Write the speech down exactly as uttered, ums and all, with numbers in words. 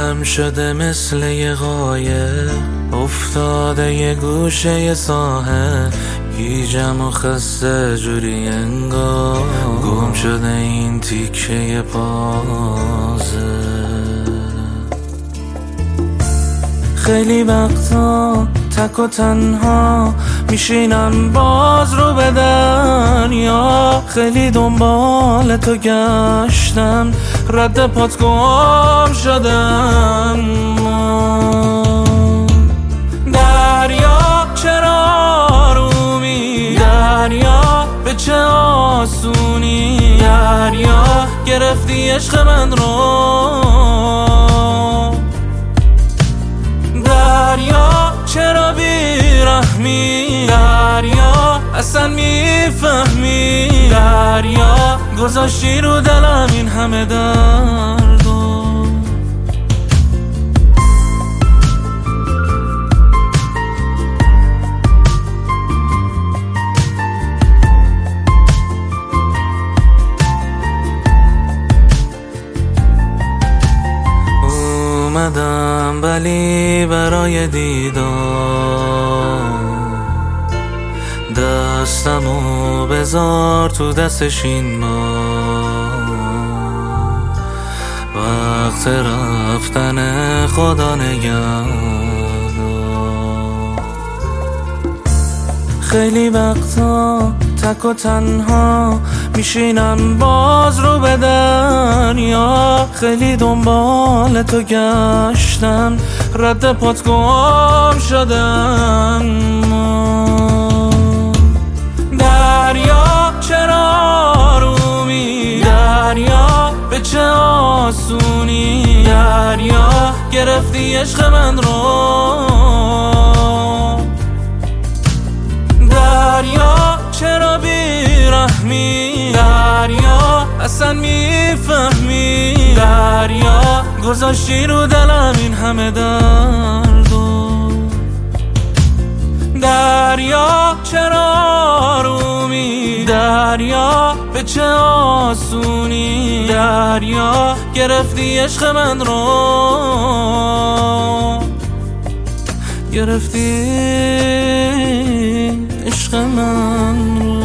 دلم شده مثل یه قایق افتاده یه گوشه ساحل، گیجم و خسته جوری انگار گم شده این تیکه پازه. خیلی وقتا تک و تنها میشینم باز رو به دریا، خیلی دنبال تو گشتم رد پات گم شدم. دریا چرا آرومی، دریا به چه آسونی، دریا گرفتی عشق من رو. دریا چرا بیرحمی، دریا اصلا میفهمی، دریا گذاشتی رو دلم این همه دردو. اومدم ولی برای دیدار، دستمو بذار تو دستش این بار، وقت رفتن خدا نگهدار. خیلی وقتا تک و تنها میشینم باز رو به دریا، خیلی دنبال تو گشتم رد پات گم شدم. دریا چرا آرومی، دریا به چه آسونی، دریا گرفتی عشق من رو. دریا چرا بیرحمی، دریا اصلا میفهمی، دریا گذاشتی رو دلم این همه دردو. دریا چرا آرومی، دریا به چه آسونی، دریا گرفتی عشق من رو، گرفتی عشق من رو.